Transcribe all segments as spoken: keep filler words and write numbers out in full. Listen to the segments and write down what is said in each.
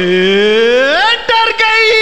डर गई।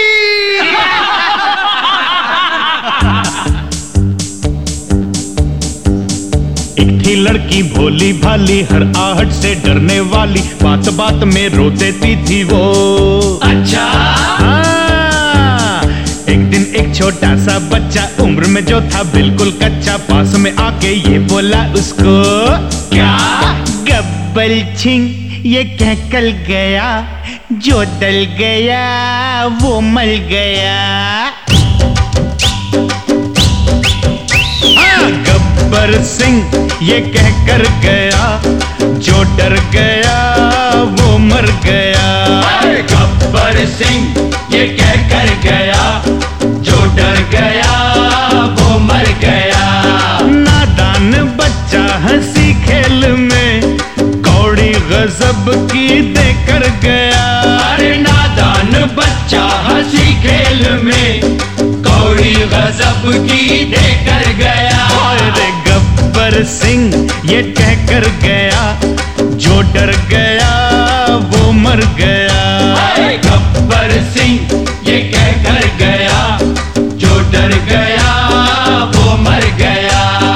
एक थी लड़की भोली भाली, हर आहट से डरने वाली, बात बात में रो देती थी वो। अच्छा हाँ, एक दिन एक छोटा सा बच्चा उम्र में जो था बिल्कुल कच्चा, पास में आके ये बोला उसको, क्या? गब्बर सिंह ये कहकर गया, जो डल गया वो मर गया। हाँ, गब्बर सिंह ये कहकर गया, जो डर गया वो मर गया। गब्बर सिंह ये कहकर गया, जो डर गया वो मर गया। नादान बच्चा हंसी खेल में कौड़ी गजब की देकर गया। अरे नादान बच्चा हंसी खेल में कौड़ी गजब की देकर गया। अरे गब्बर सिंह ये कहकर गया, जो डर गया वो मर गया। अरे गब्बर सिंह ये कहकर गया, जो डर गया वो मर गया।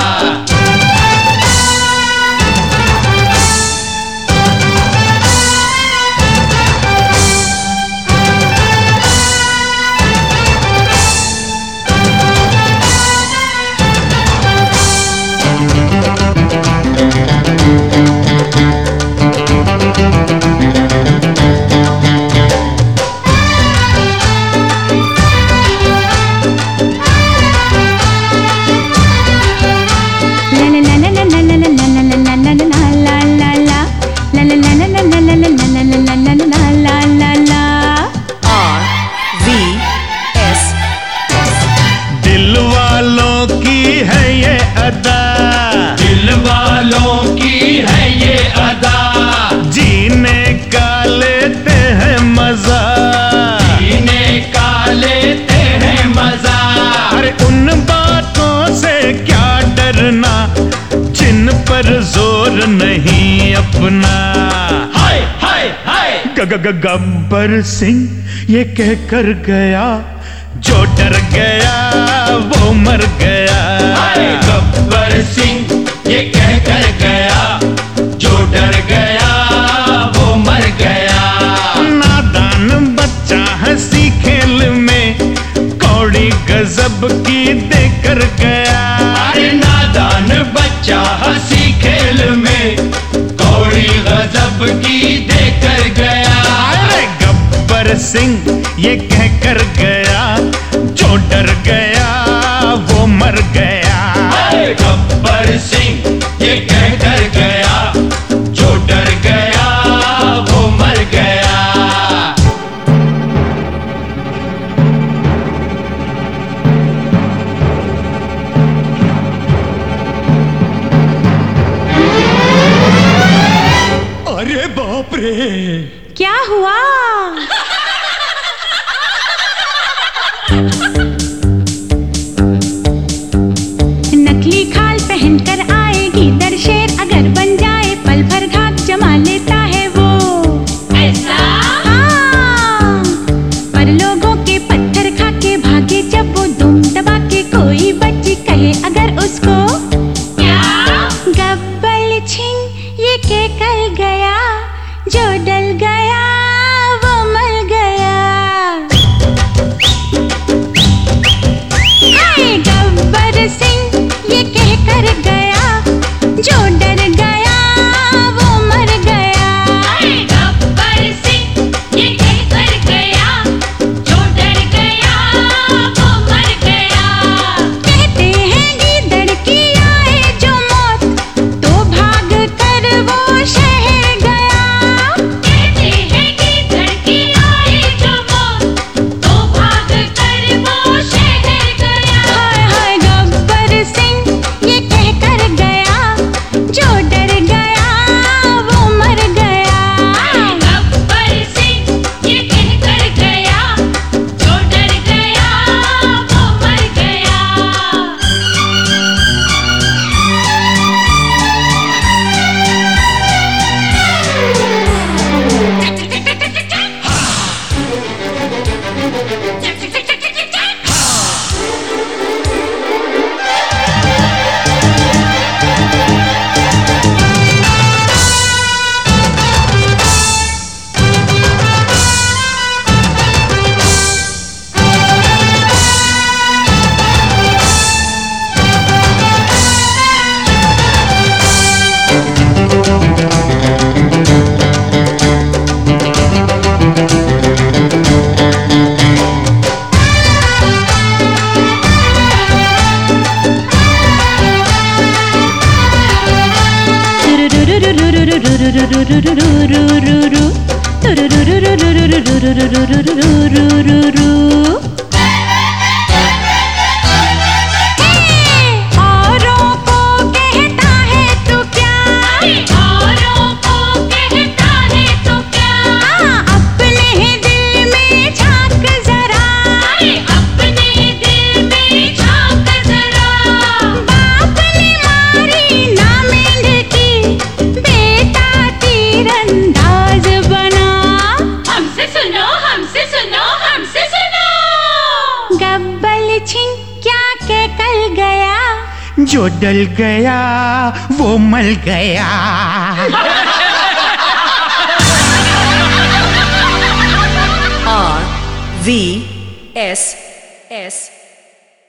दिल वालों की है ये अदा, दिल वालों की है ये अदा, जीने का लेते हैं मजा, जीने का लेते हैं मजा। अरे उन बातों से क्या डरना जिन पर जोर नहीं अपना। हाय हाय हाय गब्बर सिंह ये कहकर गया, जो डर गया वो मर गया। हाय गब्बर सिंह ये कहकर गया, जो डर गया वो मर गया। नादान बच्चा हंसी खेल में कौड़ी गजब की देकर गया। अरे नादान बच्चा हंसी खेल में कौड़ी गजब की देकर गया। अरे गब्बर सिंह ये कहकर गया, जो डर गया वो मर गया। अरे गब्बर सिंह ये कहकर गया, जो डर गया वो मर गया। अरे बाप रे, क्या हुआ? नकली खाल पहनकर आएगी दरशेर, रु रु रु रु रु रु। औरों को कहता है तू क्या, औरों को कहता है तू क्या, अपने दिल में झांक जरा, अपने दिल में झांक जरा। बाप ने मारी ना मेंढकी, बेटा तीरंदाज बना। हमसे सुनो, हमसे सुनो, हमसे सुनो। गब्बल छिन क्या के कल गया, जो डल गया वो मल गया। R V S S